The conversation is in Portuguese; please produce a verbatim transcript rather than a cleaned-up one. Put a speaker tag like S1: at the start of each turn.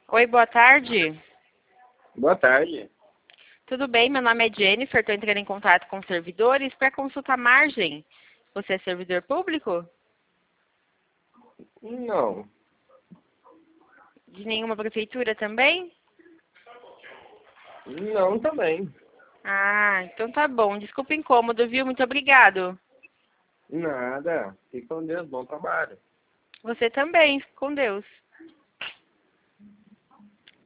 S1: Oi, boa tarde.
S2: Boa tarde.
S1: Tudo bem? Meu nome é Jennifer, estou entrando em contato com servidores para consultar margem. Você é servidor público?
S2: Não.
S1: De nenhuma prefeitura também?
S2: Não também.
S1: Ah, então tá bom. Desculpa o incômodo, viu? Muito obrigado.
S2: Nada. Fique com Deus. Bom trabalho.
S1: Você também, com Deus.